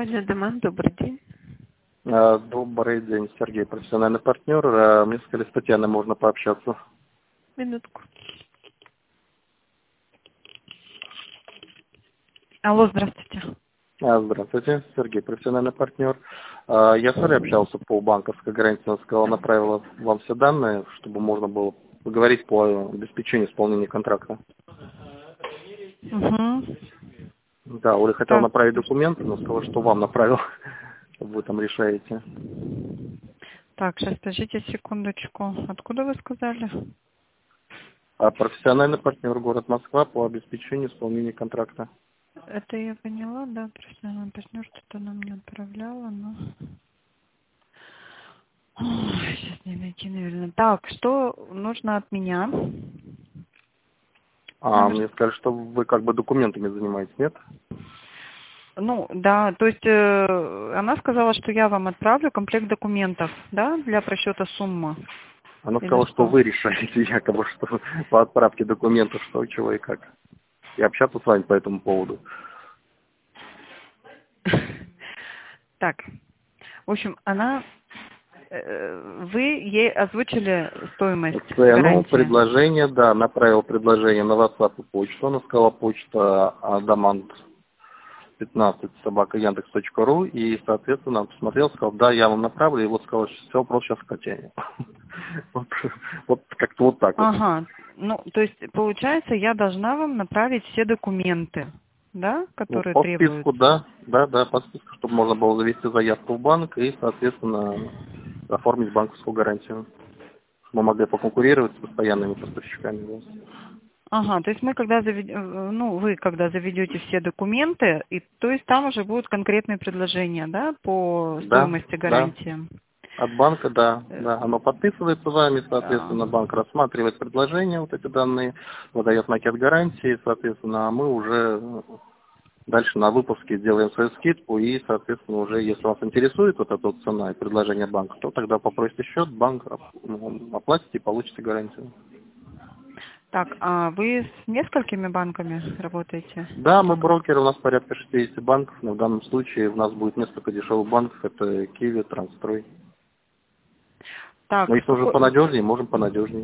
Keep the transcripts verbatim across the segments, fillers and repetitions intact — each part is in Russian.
Компания «Деман», добрый день. А, Добрый день, Сергей, профессиональный партнер. А, Мне сказали, с Татьяной можно пообщаться. Минутку. Алло, здравствуйте. А, Здравствуйте, Сергей, профессиональный партнер. А, Я с вами общался по банковской гарантии. Она сказала, направила вам все данные, чтобы можно было поговорить по обеспечению исполнения контракта. Угу. Да, Оля хотела Так, направить документы, но сказала, что вам направил, чтобы вы там решаете. так, сейчас подождите секундочку. Откуда вы сказали? А профессиональный партнер город Москва по обеспечению исполнения контракта. Это я поняла, да, профессиональный партнер что-то она мне отправляла, но... Ой, сейчас не найти, наверное. Так, что нужно от меня? А, Номер... мне сказали, что вы как бы документами занимаетесь, нет? Ну, да, то есть э, она сказала, что я вам отправлю комплект документов, да, для просчета суммы. Она Или сказала, что что? вы решаете якобы, что по отправке документов, что, чего и как. И общаться с вами по этому поводу. Так, в общем, она, э, вы ей озвучили стоимость Цену, гарантии. предложение, да, направил предложение на WhatsApp и почту. Она сказала, почта адамант пятнадцать собака яндекс точка ру, и, соответственно, посмотрел, сказал, да, я вам направлю, и вот сказал, что все, вопрос сейчас в Татьяне. Вот, вот как-то вот так вот. Ага, ну, то есть, получается, я должна вам направить все документы, да, Ну, которые по списку, требуются? да, да, да, по списку, чтобы можно было завести заявку в банк и, соответственно, оформить банковскую гарантию. Мы могли поконкурировать с постоянными поставщиками. Да. Ага, то есть мы когда заведем, ну, вы когда заведете все документы, и то есть там уже будут конкретные предложения, да, по Да, стоимости да. гарантии? От банка, да, Э, да. Оно подписывается вами, а, соответственно, банк рассматривает предложения, вот эти данные, выдает макет гарантии, соответственно, а мы уже дальше на выпуске сделаем свою скидку и, соответственно, уже, если вас интересует вот эта вот цена и предложение банка, то тогда попросите счет, банк ну, оплатите и получите гарантию. Так, а вы с несколькими банками работаете? Да, Или мы как? брокеры, у нас порядка шестидесяти банков, но в данном случае у нас будет несколько дешевых банков, это Киви, Трансстрой. Но Так, если уже какой... понадежнее, можем понадежнее.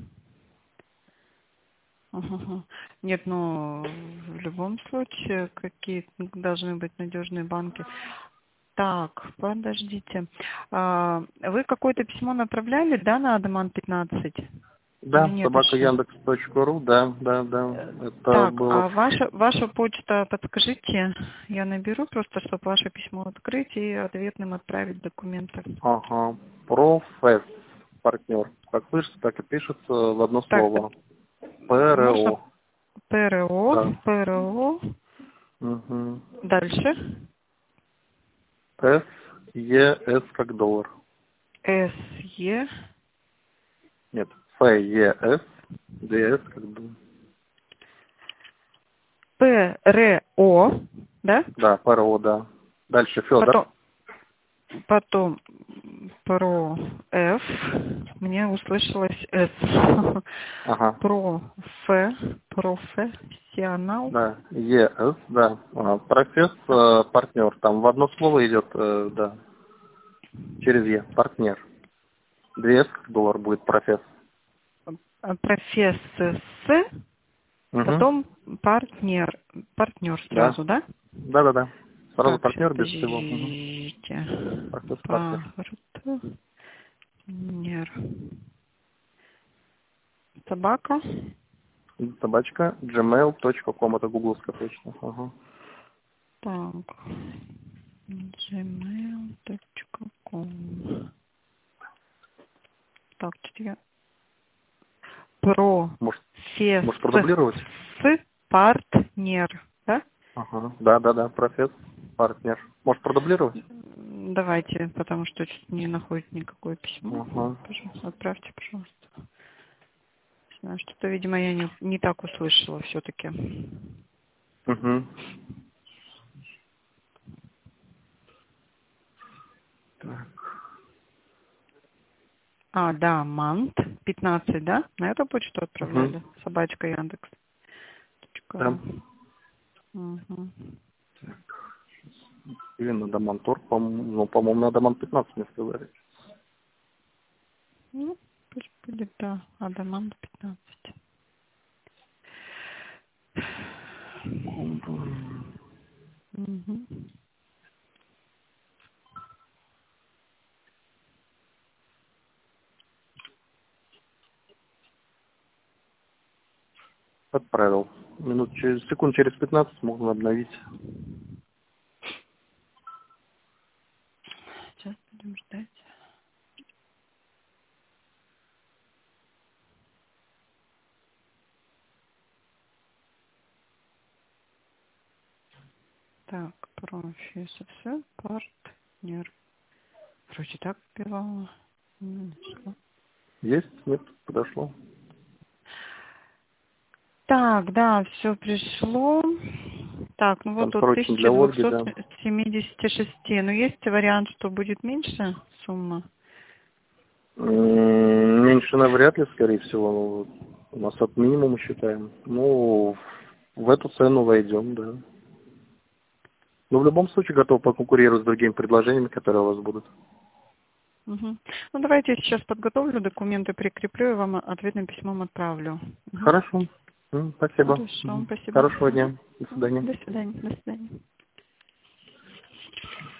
Ага. Нет, ну, в любом случае, какие должны быть надежные банки. Так, подождите. А, вы какое-то письмо направляли, да, на Адаман пятнадцать? Или Да, нет собака еще? яндекс точка ру, да, да, да. Это Так, было... а ваша, ваша почта, подскажите, я наберу просто, чтобы ваше письмо открыть и ответным отправить документы. Ага. Профэс, партнер. Как слышится, так и пишется в одно Так, слово. можно ПРО. ПРО, Да. ПРО, Угу. дальше С, Е, С как доллар. СЕ, Нет, Ф, Е, С, Д, С как доллар. ПРО, да? Да, ПРО, да. Дальше Федор. Потом, потом про F, мне услышалось S. Ага. Про Ф, профессионал. Да, Е, С, да. А, професс, Так, э, партнер. Там в одно слово идет, э, да, через Е, партнер. Две С как доллар будет професс. а, профессор, Угу. потом партнер, партнер Да. сразу, да? Да, да, да. Сразу Так, сейчас партнер без всего. Угу. подождите. Професс партнер. Партнер. Собака. Собачка джимейл точка ком, это гугловская почта. Ага. Так. джимейл точка ком. Так, что я... Может, Професс. может продублировать? Партнер. Да? Ага. Да, да, да, професс партнер. Может продублировать? Давайте, потому что чуть не находит никакое письмо. Ага. Пожалуйста, отправьте, пожалуйста. Не знаю, что-то, видимо, я не, не так услышала все-таки. Угу. Так. А, да, Мант, пятнадцать, да? На эту почту Угу. отправляли? Собачка Яндекс. Да. Угу. Или на Домонторг, по-моему, ну, по-моему, на Домон пятнадцать мне сказали. Ну, пусть будет, да, Адамант пятнадцать. Угу. Отправил. Минут через секунд через пятнадцать можно обновить. Сейчас будем ждать. Так, профи, все, партнер. Вроде так пивала. Не нашла. Есть? Нет? Подошло. Так, да, все пришло. Так, ну Там вот от срочно для Ольги, да. тысячи двухсот семидесяти шести. Но есть вариант, что будет меньше сумма? М, Меньше навряд ли, скорее всего. Ну, у нас от минимума считаем. Ну, в эту цену войдем, да. Но в любом случае готов поконкурировать с другими предложениями, которые у вас будут. Угу. Ну, давайте я сейчас подготовлю документы, прикреплю и вам ответным письмом отправлю. Угу. Хорошо. М, Спасибо. Хорошо, Мгм. спасибо. Хорошего Угу. дня. До свидания. До свидания. До свидания.